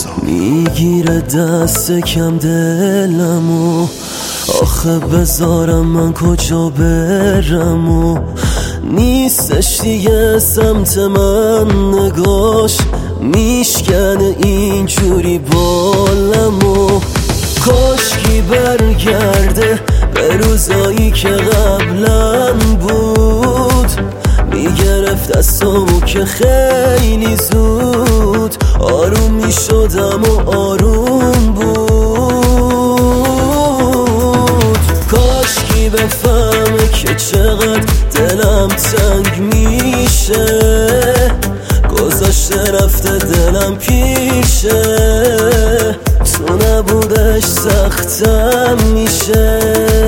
میگیره دست کم دلمو، آخه بذارم من کجا برم و نیستش دیگه سمت من نگاش، میشکنه اینجوری بالمو. کاشکی برگرده به روزایی که قبلا بود، میگرفت دستامو که خیلی زود آروم میشدم و آروم بود. کاشکی بفهمه که چقدر دلم تنگ میشه، گذاشته رفته دلم پیشه، تو نبودش سختم میشه.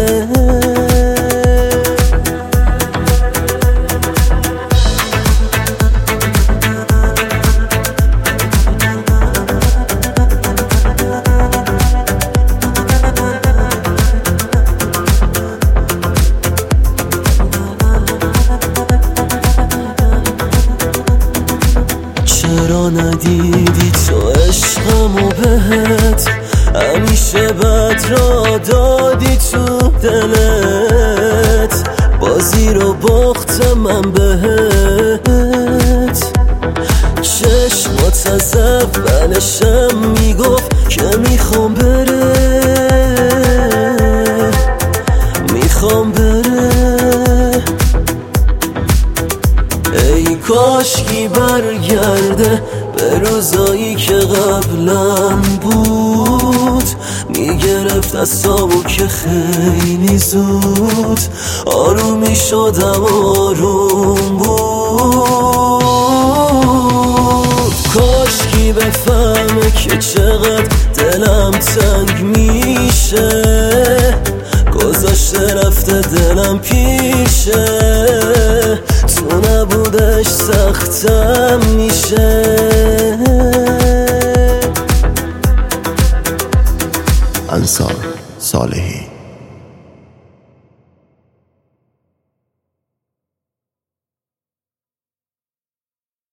چرا ندیدی تو عشقمو بهت، همیشه بد را دادی تو دلت، بازی رو باختم من بهت. چشمات از اولشم میگفت که میخوام بره، میخوام بره. ای کاشکی برگرده به روزایی که قبلا بود، میگرفت دستامو که خیلی زود آروم میشدم و آروم بود. کاشکی بفهمه که چقدر دلم تنگ میشه، گذاشته رفته دلم پیشه، تو نبودش سختم میشه. انصار صالحی.